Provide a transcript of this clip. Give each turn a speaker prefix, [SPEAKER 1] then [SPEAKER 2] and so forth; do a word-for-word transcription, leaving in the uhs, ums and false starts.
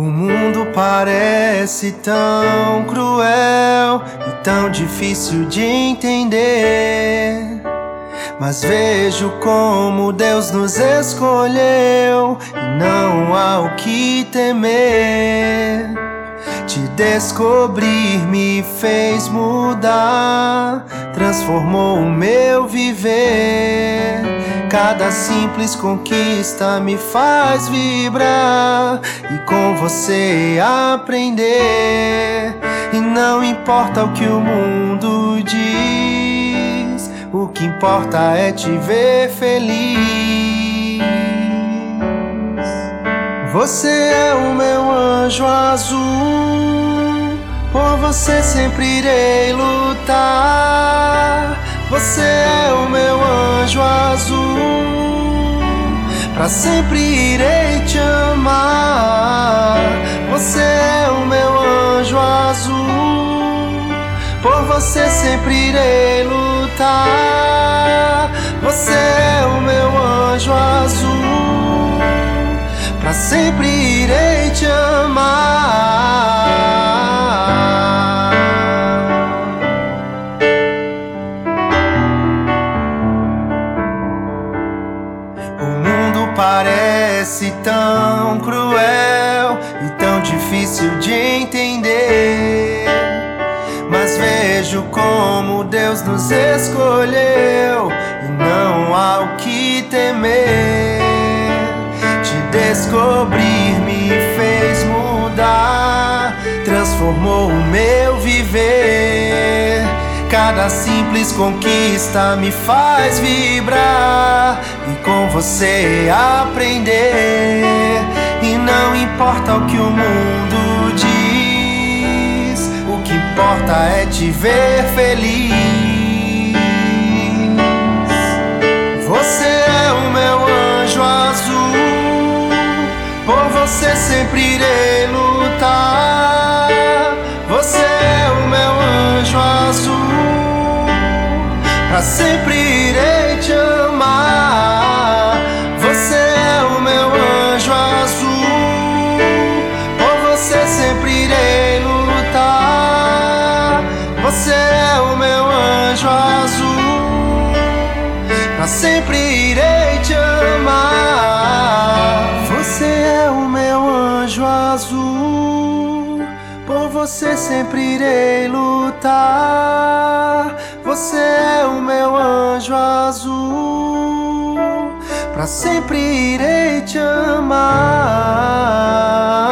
[SPEAKER 1] mundo parece tão cruel e tão difícil de entender, mas vejo como Deus nos escolheu e não há o que temer. Te descobrir me fez mudar, transformou o meu viver. Cada simples conquista me faz vibrar e com você aprender. E não importa o que o mundo diz, o que importa é te ver feliz. Você é o meu anjo azul, por você sempre irei lutar. Você é o meu anjo azul, pra sempre irei te amar. Você é o meu anjo azul, por você sempre irei lutar. Você é o meu anjo azul, pra sempre irei te amar. O mundo parece tão cruel e tão difícil de entender, mas vejo como Deus nos escolheu e não há o que temer. Te descobrir me fez mudar, transformou o meu viver. Cada simples conquista me faz vibrar e com você aprender. E não importa o que o mundo diz, o que importa é te ver feliz. Você é o meu anjo azul, por você sempre irei lutar. Você é o meu anjo azul, pra sempre irei te amar. Você é o meu anjo azul, por você sempre irei lutar. Você é o meu anjo azul, pra sempre irei te amar. Você é o meu anjo azul, por você sempre irei lutar. Você é o meu anjo azul, pra sempre irei te amar.